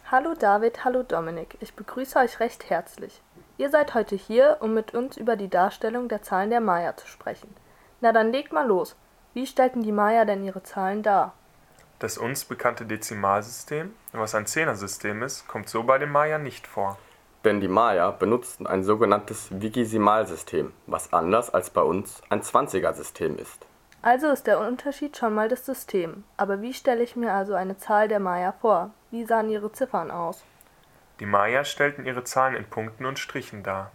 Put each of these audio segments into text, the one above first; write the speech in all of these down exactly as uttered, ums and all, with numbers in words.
Hallo David, hallo Dominik, ich begrüße euch recht herzlich. Ihr seid heute hier, um mit uns über die Darstellung der Zahlen der Maya zu sprechen. Na dann legt mal los. Wie stellten die Maya denn ihre Zahlen dar? Das uns bekannte Dezimalsystem, was ein Zehnersystem ist, kommt so bei den Maya nicht vor. Denn die Maya benutzten ein sogenanntes Vigesimalsystem, was anders als bei uns ein Zwanzigersystem ist. Also ist der Unterschied schon mal das System. Aber wie stelle ich mir also eine Zahl der Maya vor? Wie sahen ihre Ziffern aus? Die Maya stellten ihre Zahlen in Punkten und Strichen dar.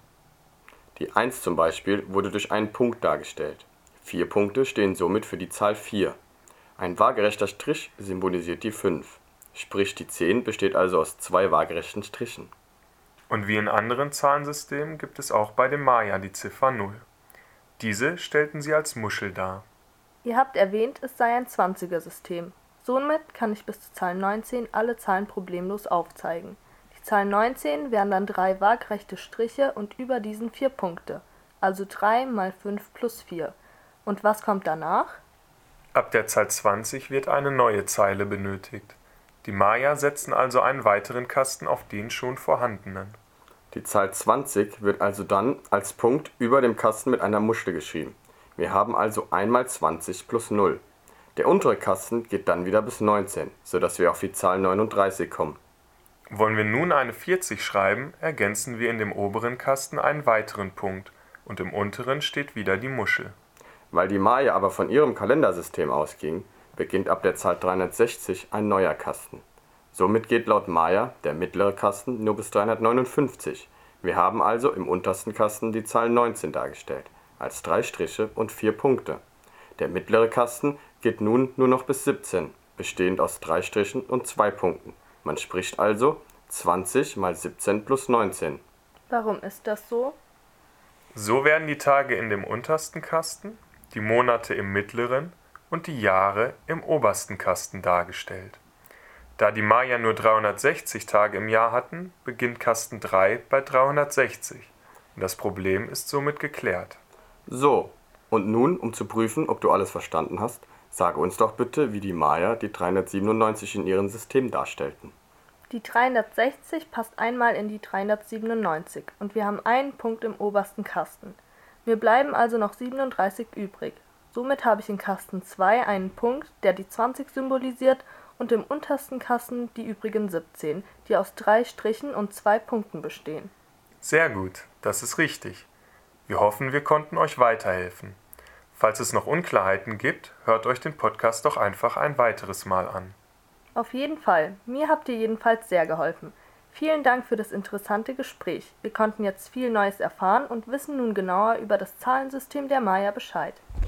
Die eins zum Beispiel wurde durch einen Punkt dargestellt. Vier Punkte stehen somit für die Zahl vier. Ein waagerechter Strich symbolisiert die fünf. Sprich, die zehn besteht also aus zwei waagerechten Strichen. Und wie in anderen Zahlensystemen gibt es auch bei den Maya die Ziffer null. Diese stellten sie als Muschel dar. Ihr habt erwähnt, es sei ein Zwanzigersystem. Somit kann ich bis zur Zahl neunzehn alle Zahlen problemlos aufzeigen. Die Zahl neunzehn wären dann drei waagrechte Striche und über diesen vier Punkte, also drei mal fünf plus vier. Und was kommt danach? Ab der Zahl zwanzig wird eine neue Zeile benötigt. Die Maya setzen also einen weiteren Kasten auf den schon vorhandenen. Die Zahl zwanzig wird also dann als Punkt über dem Kasten mit einer Muschel geschrieben. Wir haben also einmal zwanzig plus null. Der untere Kasten geht dann wieder bis neunzehn, sodass wir auf die Zahl neununddreißig kommen. Wollen wir nun eine vierzig schreiben, ergänzen wir in dem oberen Kasten einen weiteren Punkt und im unteren steht wieder die Muschel. Weil die Maya aber von ihrem Kalendersystem ausging, beginnt ab der Zahl dreihundertsechzig ein neuer Kasten. Somit geht laut Maya der mittlere Kasten nur bis dreihundertneunundfünfzig. Wir haben also im untersten Kasten die Zahl neunzehn dargestellt, als drei Striche und vier Punkte. Der mittlere Kasten geht nun nur noch bis siebzehn, bestehend aus drei Strichen und zwei Punkten. Man spricht also zwanzig mal siebzehn plus neunzehn. Warum ist das so? So werden die Tage in dem untersten Kasten, die Monate im mittleren und die Jahre im obersten Kasten dargestellt. Da die Maya nur dreihundertsechzig Tage im Jahr hatten, beginnt Kasten drei bei dreihundertsechzig. Und das Problem ist somit geklärt. So, und nun, um zu prüfen, ob du alles verstanden hast, sage uns doch bitte, wie die Maya die dreihundertsiebenundneunzig in ihrem System darstellten. Die dreihundertsechzig passt einmal in die dreihundertsiebenundneunzig und wir haben einen Punkt im obersten Kasten. Mir bleiben also noch siebenunddreißig übrig. Somit habe ich in Kasten zwei einen Punkt, der die zwanzig symbolisiert, und im untersten Kasten die übrigen siebzehn, die aus drei Strichen und zwei Punkten bestehen. Sehr gut, das ist richtig. Wir hoffen, wir konnten euch weiterhelfen. Falls es noch Unklarheiten gibt, hört euch den Podcast doch einfach ein weiteres Mal an. Auf jeden Fall. Mir habt ihr jedenfalls sehr geholfen. Vielen Dank für das interessante Gespräch. Wir konnten jetzt viel Neues erfahren und wissen nun genauer über das Zahlensystem der Maya Bescheid.